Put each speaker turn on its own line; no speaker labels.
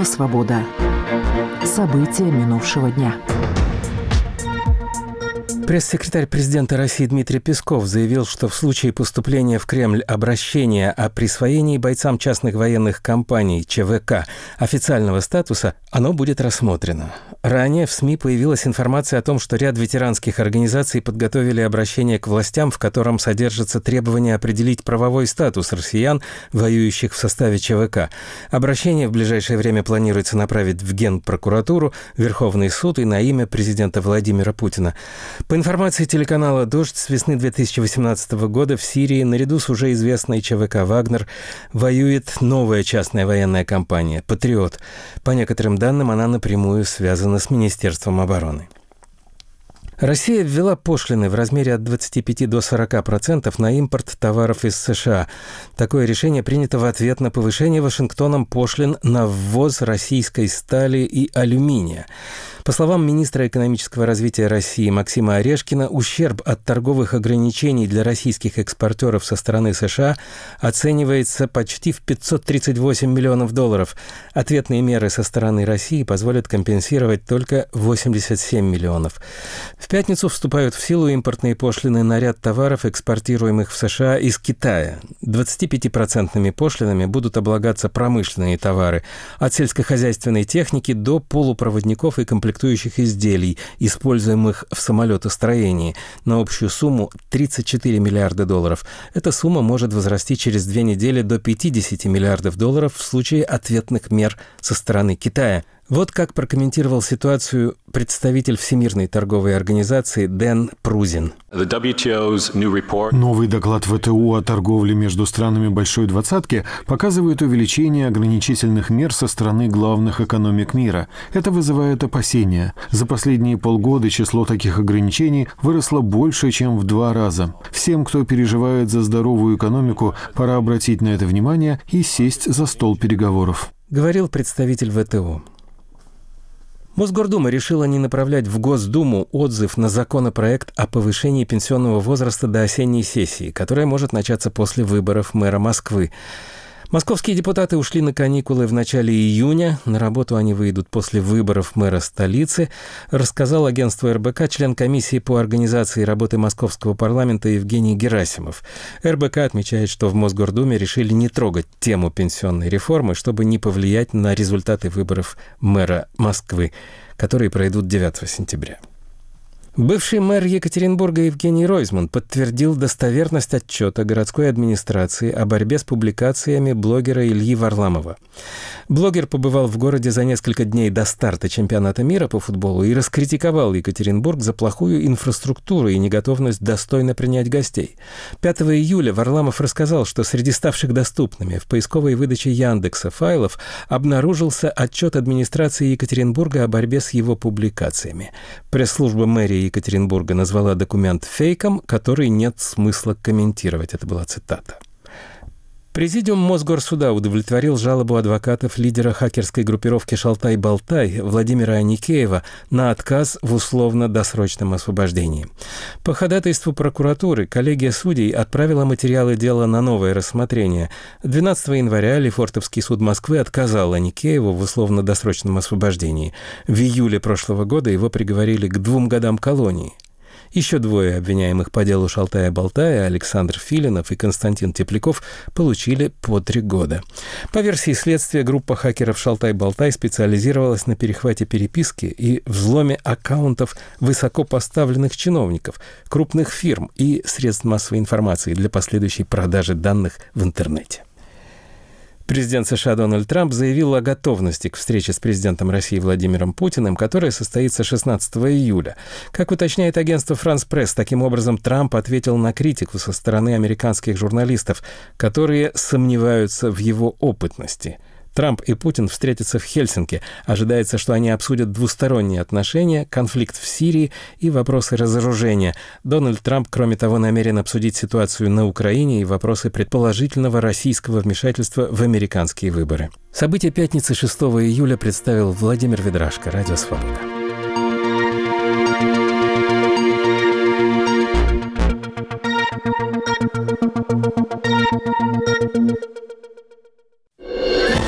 Радио «Свобода». События минувшего дня.
Пресс-секретарь президента России Дмитрий Песков заявил, что в случае поступления в Кремль обращения о присвоении бойцам частных военных компаний ЧВК официального статуса, оно будет рассмотрено. Ранее в СМИ появилась информация о том, что ряд ветеранских организаций подготовили обращение к властям, в котором содержится требование определить правовой статус россиян, воюющих в составе ЧВК. Обращение в ближайшее время планируется направить в Генпрокуратуру, Верховный суд и на имя президента Владимира Путина. По информации телеканала «Дождь», с весны 2018 года в Сирии наряду с уже известной ЧВК «Вагнер» воюет новая частная военная компания «Патриот». По некоторым данным, она напрямую связана с Министерством обороны. Россия ввела пошлины в размере от 25 до 40% на импорт товаров из США. Такое решение принято в ответ на повышение Вашингтоном пошлин на ввоз российской стали и алюминия. По словам министра экономического развития России Максима Орешкина, ущерб от торговых ограничений для российских экспортеров со стороны США оценивается почти в $538 миллионов. Ответные меры со стороны России позволят компенсировать только 87 миллионов. В пятницу вступают в силу импортные пошлины на ряд товаров, экспортируемых в США из Китая. 25% пошлинами будут облагаться промышленные товары, от сельскохозяйственной техники до полупроводников и комплектующих изделий, используемых в самолетостроении, на общую сумму $34 миллиарда. Эта сумма может возрасти через 2 недели до $50 миллиардов в случае ответных мер со стороны Китая. Вот как прокомментировал ситуацию представитель Всемирной торговой организации Дэн Прузин.
Новый доклад ВТО о торговле между странами Большой Двадцатки показывает увеличение ограничительных мер со стороны главных экономик мира. Это вызывает опасения. За последние полгода число таких ограничений выросло больше, чем в 2 раза. Всем, кто переживает за здоровую экономику, пора обратить на это внимание и сесть за стол переговоров.
Говорил представитель ВТО. Мосгордума решила не направлять в Госдуму отзыв на законопроект о повышении пенсионного возраста до осенней сессии, которая может начаться после выборов мэра Москвы. Московские депутаты ушли на каникулы в начале июня. На работу они выйдут после выборов мэра столицы, рассказал агентству РБК член комиссии по организации работы Московского парламента Евгений Герасимов. РБК отмечает, что в Мосгордуме решили не трогать тему пенсионной реформы, чтобы не повлиять на результаты выборов мэра Москвы, которые пройдут 9 сентября. Бывший мэр Екатеринбурга Евгений Ройзман подтвердил достоверность отчета городской администрации о борьбе с публикациями блогера Ильи Варламова. Блогер побывал в городе за несколько дней до старта чемпионата мира по футболу и раскритиковал Екатеринбург за плохую инфраструктуру и неготовность достойно принять гостей. 5 июля Варламов рассказал, что среди ставших доступными в поисковой выдаче Яндекса файлов обнаружился отчет администрации Екатеринбурга о борьбе с его публикациями. Пресс-служба мэрии Екатеринбурга назвала документ фейком, который нет смысла комментировать. Это была цитата. Президиум Мосгорсуда удовлетворил жалобу адвокатов лидера хакерской группировки «Шалтай-Болтай» Владимира Аникеева на отказ в условно-досрочном освобождении. По ходатайству прокуратуры коллегия судей отправила материалы дела на новое рассмотрение. 12 января Лефортовский суд Москвы отказал Аникееву в условно-досрочном освобождении. В июле прошлого года его приговорили к 2 годам колонии. Еще 2 обвиняемых по делу Шалтая-Болтая, Александр Филинов и Константин Тепляков, получили по 3 года. По версии следствия, группа хакеров Шалтай-Болтай специализировалась на перехвате переписки и взломе аккаунтов высокопоставленных чиновников, крупных фирм и средств массовой информации для последующей продажи данных в интернете. Президент США Дональд Трамп заявил о готовности к встрече с президентом России Владимиром Путиным, которая состоится 16 июля. Как уточняет агентство «Франс Пресс», таким образом Трамп ответил на критику со стороны американских журналистов, которые сомневаются в его опытности. Трамп и Путин встретятся в Хельсинки. Ожидается, что они обсудят двусторонние отношения, конфликт в Сирии и вопросы разоружения. Дональд Трамп, кроме того, намерен обсудить ситуацию на Украине и вопросы предположительного российского вмешательства в американские выборы. События пятницы 6 июля представил Владимир Ведрашко, Радио «Свобода».